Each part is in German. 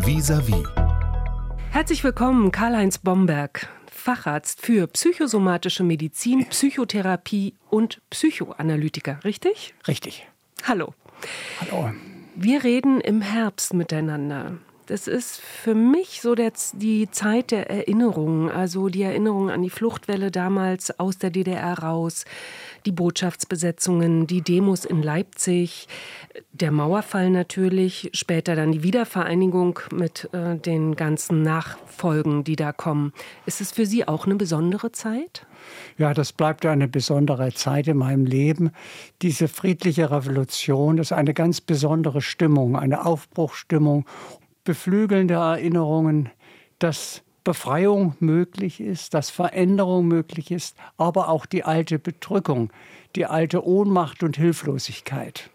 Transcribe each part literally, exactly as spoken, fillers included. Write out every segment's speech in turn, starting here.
Vis-à-vis. Herzlich willkommen, Karl-Heinz Bomberg, Facharzt für psychosomatische Medizin, Psychotherapie und Psychoanalytiker, richtig? Richtig. Hallo. Hallo. Wir reden im Herbst miteinander. Das ist für mich so der, die Zeit der Erinnerungen, also die Erinnerung an die Fluchtwelle damals aus der D D R raus, die Botschaftsbesetzungen, die Demos in Leipzig, der Mauerfall natürlich, später dann die Wiedervereinigung mit äh, den ganzen Nachfolgen, die da kommen. Ist es für Sie auch eine besondere Zeit? Ja, das bleibt eine besondere Zeit in meinem Leben. Diese friedliche Revolution ist eine ganz besondere Stimmung, eine Aufbruchsstimmung, beflügelnde Erinnerungen, dass Befreiung möglich ist, dass Veränderung möglich ist, aber auch die alte Bedrückung, die alte Ohnmacht und Hilflosigkeit.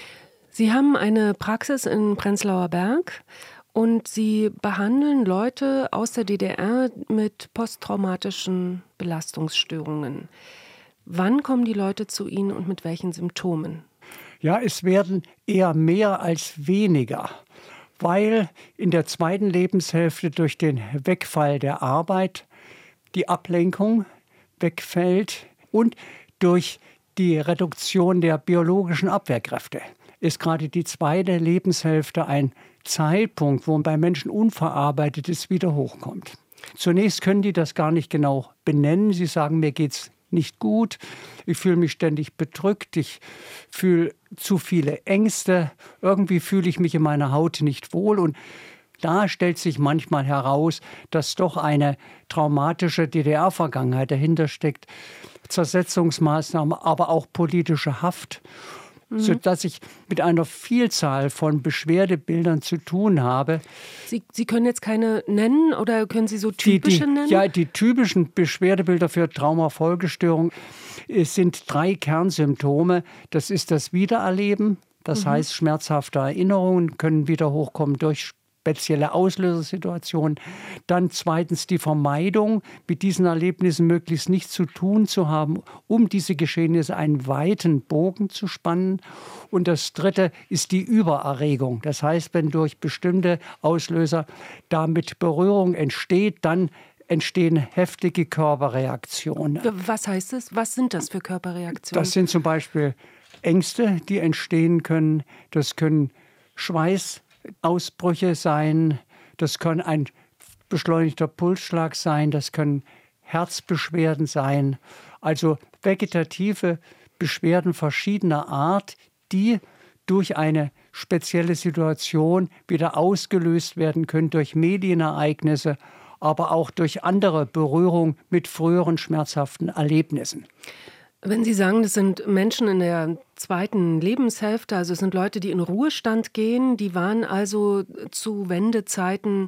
Sie haben eine Praxis in Prenzlauer Berg und Sie behandeln Leute aus der D D R mit posttraumatischen Belastungsstörungen. Wann kommen die Leute zu Ihnen und mit welchen Symptomen? Ja, es werden eher mehr als weniger, weil in der zweiten Lebenshälfte durch den Wegfall der Arbeit die Ablenkung wegfällt und durch die Reduktion der biologischen Abwehrkräfte ist gerade die zweite Lebenshälfte ein Zeitpunkt, wo bei Menschen Unverarbeitetes wieder hochkommt. Zunächst können die das gar nicht genau benennen. Sie sagen, mir geht's nicht gut, ich fühle mich ständig bedrückt, ich fühle zu viele Ängste, irgendwie fühle ich mich in meiner Haut nicht wohl. Und da stellt sich manchmal heraus, dass doch eine traumatische D D R-Vergangenheit dahinter steckt, Zersetzungsmaßnahmen, aber auch politische Haft, mhm. sodass ich mit einer Vielzahl von Beschwerdebildern zu tun habe. Sie, Sie können jetzt keine nennen oder können Sie so typische die, die, nennen? Ja, die typischen Beschwerdebilder für Traumafolgestörung sind drei Kernsymptome. Das ist das Wiedererleben, das mhm. heißt schmerzhafte Erinnerungen können wieder hochkommen durch spezielle Auslösersituationen. Dann zweitens die Vermeidung, mit diesen Erlebnissen möglichst nichts zu tun zu haben, um diese Geschehnisse einen weiten Bogen zu spannen. Und das dritte ist die Übererregung. Das heißt, wenn durch bestimmte Auslöser damit Berührung entsteht, dann entstehen heftige Körperreaktionen. Was heißt das? Was sind das für Körperreaktionen? Das sind zum Beispiel Ängste, die entstehen können. Das können Schweißausbrüche sein. Das kann ein beschleunigter Pulsschlag sein. Das können Herzbeschwerden sein. Also vegetative Beschwerden verschiedener Art, die durch eine spezielle Situation wieder ausgelöst werden können, durch Medienereignisse, aber auch durch andere Berührung mit früheren schmerzhaften Erlebnissen. Wenn Sie sagen, das sind Menschen in der zweiten Lebenshälfte, also es sind Leute, die in Ruhestand gehen, die waren also zu Wendezeiten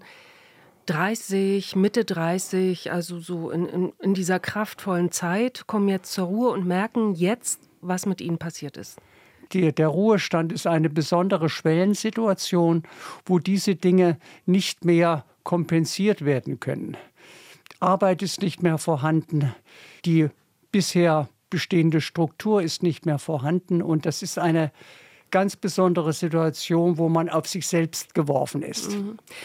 dreißig, Mitte dreißig, also so in, in, in dieser kraftvollen Zeit, kommen jetzt zur Ruhe und merken jetzt, was mit ihnen passiert ist. Die, der Ruhestand ist eine besondere Schwellensituation, wo diese Dinge nicht mehr kompensiert werden können. Arbeit ist nicht mehr vorhanden, die bisher bestehende Struktur ist nicht mehr vorhanden und das ist eine ganz besondere Situation, wo man auf sich selbst geworfen ist.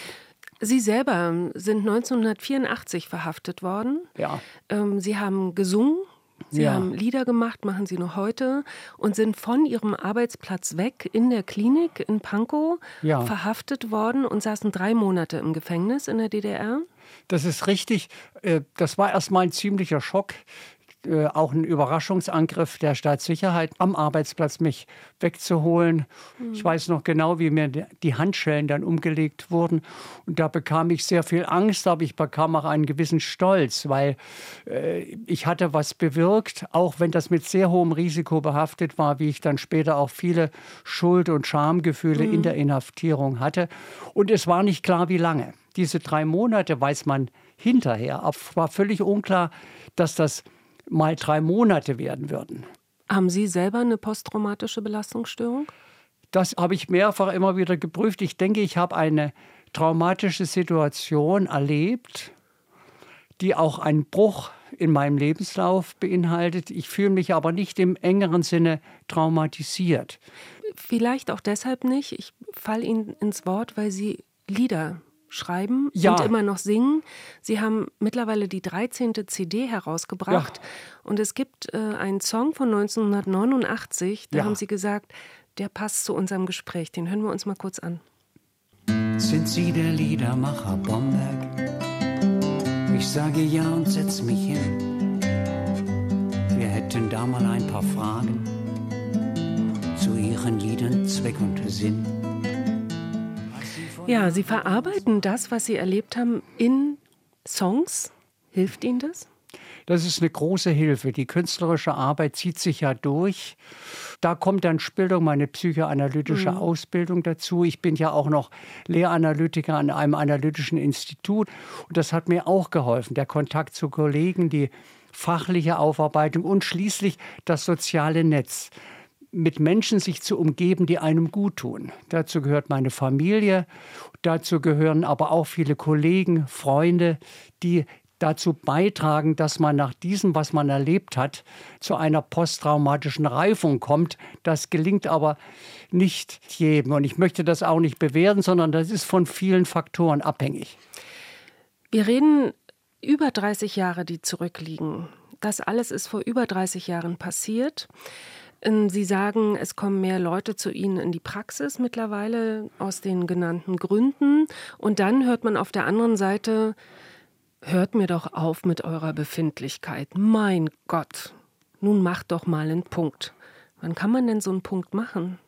Sie selber sind neunzehnhundertvierundachtzig verhaftet worden. Ja. Sie haben gesungen. Sie ja. haben Lieder gemacht, machen Sie noch heute und sind von Ihrem Arbeitsplatz weg in der Klinik in Pankow ja. verhaftet worden und saßen drei Monate im Gefängnis in der D D R. Das ist richtig. Das war erstmal ein ziemlicher Schock. Auch ein Überraschungsangriff der Staatssicherheit am Arbeitsplatz, mich wegzuholen. Mhm. Ich weiß noch genau, wie mir die Handschellen dann umgelegt wurden. Und da bekam ich sehr viel Angst, aber ich bekam auch einen gewissen Stolz, weil äh, ich hatte was bewirkt, auch wenn das mit sehr hohem Risiko behaftet war, wie ich dann später auch viele Schuld- und Schamgefühle mhm. in der Inhaftierung hatte. Und es war nicht klar, wie lange. Diese drei Monate weiß man hinterher. Aber es war völlig unklar, dass das mal drei Monate werden würden. Haben Sie selber eine posttraumatische Belastungsstörung? Das habe ich mehrfach immer wieder geprüft. Ich denke, ich habe eine traumatische Situation erlebt, die auch einen Bruch in meinem Lebenslauf beinhaltet. Ich fühle mich aber nicht im engeren Sinne traumatisiert. Vielleicht auch deshalb nicht. Ich falle Ihnen ins Wort, weil Sie Lieder schreiben ja. und immer noch singen. Sie haben mittlerweile die dreizehnte C D herausgebracht. Ja. Und es gibt äh, einen Song von neunzehnhundertneunundachtzig, da ja. haben Sie gesagt, der passt zu unserem Gespräch. Den hören wir uns mal kurz an. Sind Sie der Liedermacher Bomberg? Ich sage ja und setz mich hin. Wir hätten da mal ein paar Fragen zu Ihren Liedern, Zweck und Sinn. Ja, Sie verarbeiten das, was Sie erlebt haben, in Songs. Hilft Ihnen das? Das ist eine große Hilfe. Die künstlerische Arbeit zieht sich ja durch. Da kommt dann später meine psychoanalytische mhm. Ausbildung dazu. Ich bin ja auch noch Lehranalytiker an einem analytischen Institut. Und das hat mir auch geholfen. Der Kontakt zu Kollegen, die fachliche Aufarbeitung und schließlich das soziale Netz. Mit Menschen sich zu umgeben, die einem gut tun. Dazu gehört meine Familie, dazu gehören aber auch viele Kollegen, Freunde, die dazu beitragen, dass man nach diesem, was man erlebt hat, zu einer posttraumatischen Reifung kommt. Das gelingt aber nicht jedem. Und ich möchte das auch nicht bewerten, sondern das ist von vielen Faktoren abhängig. Wir reden über dreißig Jahre, die zurückliegen. Das alles ist vor über dreißig Jahren passiert. Sie sagen, es kommen mehr Leute zu Ihnen in die Praxis mittlerweile aus den genannten Gründen. Und dann hört man auf der anderen Seite, hört mir doch auf mit eurer Befindlichkeit. Mein Gott, nun macht doch mal einen Punkt. Wann kann man denn so einen Punkt machen?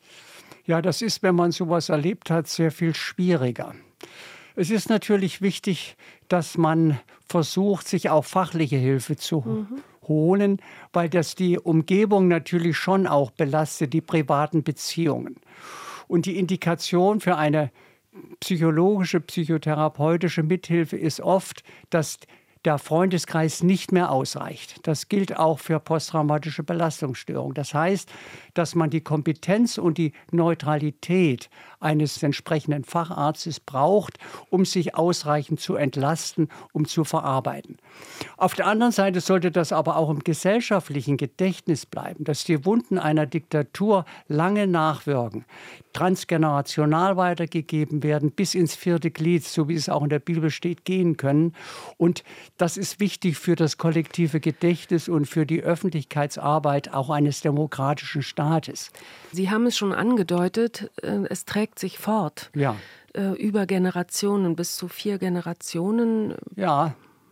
Ja, das ist, wenn man sowas erlebt hat, sehr viel schwieriger. Es ist natürlich wichtig, dass man versucht, sich auch fachliche Hilfe zu mhm. holen, weil das die Umgebung natürlich schon auch belastet, die privaten Beziehungen. Und die Indikation für eine psychologische, psychotherapeutische Mithilfe ist oft, dass der Freundeskreis nicht mehr ausreicht. Das gilt auch für posttraumatische Belastungsstörungen. Das heißt, dass man die Kompetenz und die Neutralität eines entsprechenden Facharztes braucht, um sich ausreichend zu entlasten, um zu verarbeiten. Auf der anderen Seite sollte das aber auch im gesellschaftlichen Gedächtnis bleiben, dass die Wunden einer Diktatur lange nachwirken, transgenerational weitergegeben werden, bis ins vierte Glied, so wie es auch in der Bibel steht, gehen können. Und das ist wichtig für das kollektive Gedächtnis und für die Öffentlichkeitsarbeit auch eines demokratischen Staates. Sie haben es schon angedeutet, es trägt sich fort. Ja. Über Generationen, bis zu vier Generationen. Ja.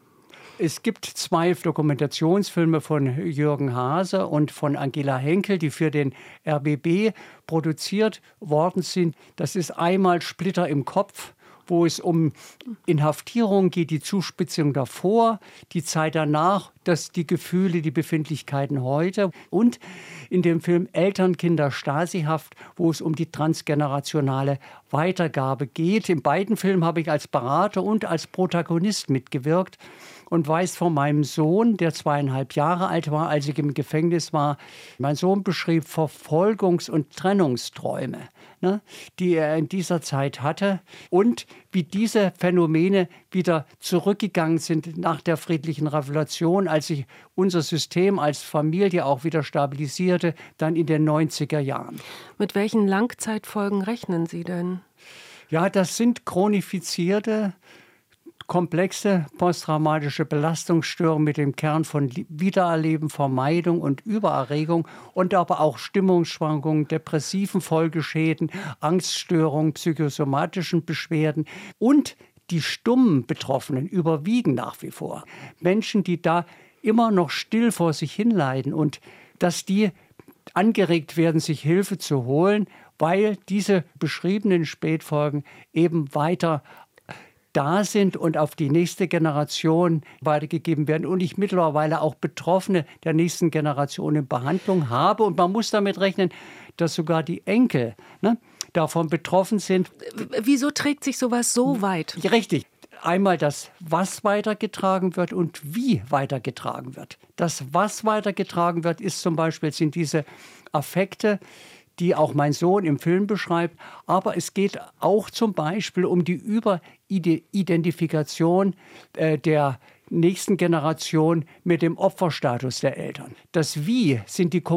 Es gibt zwei Dokumentationsfilme von Jürgen Haase und von Angela Henkel, die für den R B B produziert worden sind. Das ist einmal Splitter im Kopf, wo es um Inhaftierung geht, die Zuspitzung davor, die Zeit danach, dass die Gefühle, die Befindlichkeiten heute. Und in dem Film Eltern, Kinder, Stasihaft, wo es um die transgenerationale Weitergabe geht. In beiden Filmen habe ich als Berater und als Protagonist mitgewirkt und weiß von meinem Sohn, der zweieinhalb Jahre alt war, als ich im Gefängnis war. Mein Sohn beschrieb Verfolgungs- und Trennungsträume, ne, die er in dieser Zeit hatte und wie diese Phänomene wieder zurückgegangen sind nach der friedlichen Revolution, als sich unser System als Familie auch wieder stabilisierte, dann in den neunziger Jahren. Mit welchen Langzeitfolgen rechnen Sie denn? Ja, das sind chronifizierte, komplexe posttraumatische Belastungsstörungen mit dem Kern von Wiedererleben, Vermeidung und Übererregung und aber auch Stimmungsschwankungen, depressiven Folgeschäden, Angststörungen, psychosomatischen Beschwerden und die stummen Betroffenen überwiegen nach wie vor. Menschen, die da immer noch still vor sich hinleiden und dass die angeregt werden, sich Hilfe zu holen, weil diese beschriebenen Spätfolgen eben weiter da sind und auf die nächste Generation weitergegeben werden und ich mittlerweile auch Betroffene der nächsten Generation in Behandlung habe. Und man muss damit rechnen, dass sogar die Enkel, ne, davon betroffen sind. Wieso trägt sich sowas so weit? Richtig. Einmal das, was weitergetragen wird und wie weitergetragen wird. Das, was weitergetragen wird, ist zum Beispiel, sind diese Affekte, die auch mein Sohn im Film beschreibt. Aber es geht auch zum Beispiel um die Überidentifikation äh, der nächsten Generation mit dem Opferstatus der Eltern. Das Wie sind die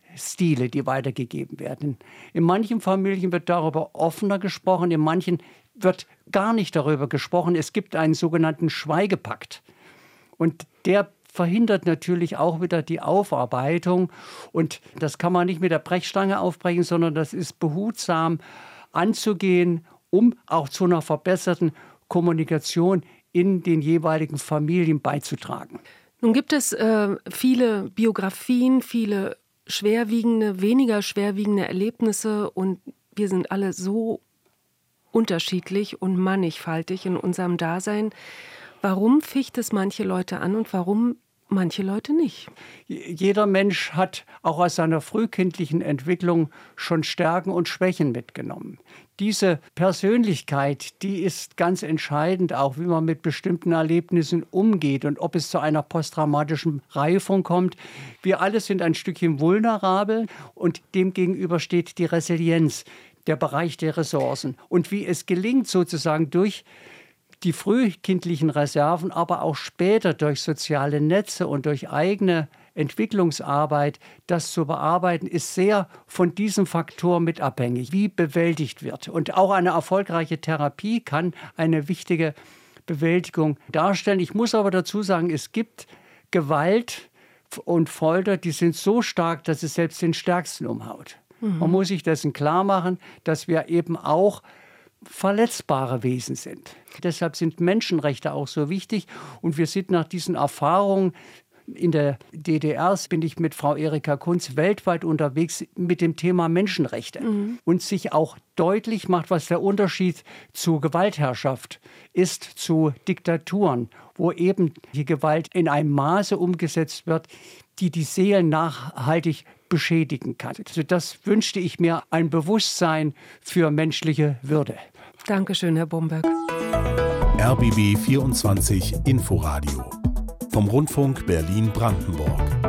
Kommunikationsstile, die weitergegeben werden. In manchen Familien wird darüber offener gesprochen, in manchen wird gar nicht darüber gesprochen. Es gibt einen sogenannten Schweigepakt. Und der verhindert natürlich auch wieder die Aufarbeitung. Und das kann man nicht mit der Brechstange aufbrechen, sondern das ist behutsam anzugehen, um auch zu einer verbesserten Kommunikation in den jeweiligen Familien beizutragen. Nun gibt es äh, viele Biografien, viele schwerwiegende, weniger schwerwiegende Erlebnisse und wir sind alle so unterschiedlich und mannigfaltig in unserem Dasein. Warum ficht es manche Leute an und warum manche Leute nicht? Jeder Mensch hat auch aus seiner frühkindlichen Entwicklung schon Stärken und Schwächen mitgenommen. Diese Persönlichkeit, die ist ganz entscheidend, auch wie man mit bestimmten Erlebnissen umgeht und ob es zu einer posttraumatischen Reifung kommt. Wir alle sind ein Stückchen vulnerabel und demgegenüber steht die Resilienz, der Bereich der Ressourcen. Und wie es gelingt, sozusagen durch die frühkindlichen Reserven, aber auch später durch soziale Netze und durch eigene Entwicklungsarbeit, das zu bearbeiten, ist sehr von diesem Faktor mit abhängig, wie bewältigt wird. Und auch eine erfolgreiche Therapie kann eine wichtige Bewältigung darstellen. Ich muss aber dazu sagen, es gibt Gewalt und Folter, die sind so stark, dass es selbst den Stärksten umhaut. Mhm. Man muss sich dessen klar machen, dass wir eben auch verletzbare Wesen sind. Deshalb sind Menschenrechte auch so wichtig. Und wir sind nach diesen Erfahrungen in der D D R, bin ich mit Frau Erika Kunz weltweit unterwegs mit dem Thema Menschenrechte. Mhm. Und sich auch deutlich macht, was der Unterschied zu Gewaltherrschaft ist, zu Diktaturen, wo eben die Gewalt in einem Maße umgesetzt wird, die die Seelen nachhaltig beschädigen kann. Also das wünschte ich mir, ein Bewusstsein für menschliche Würde. Dankeschön, Herr Bomberg. R B B vierundzwanzig Inforadio vom Rundfunk Berlin-Brandenburg.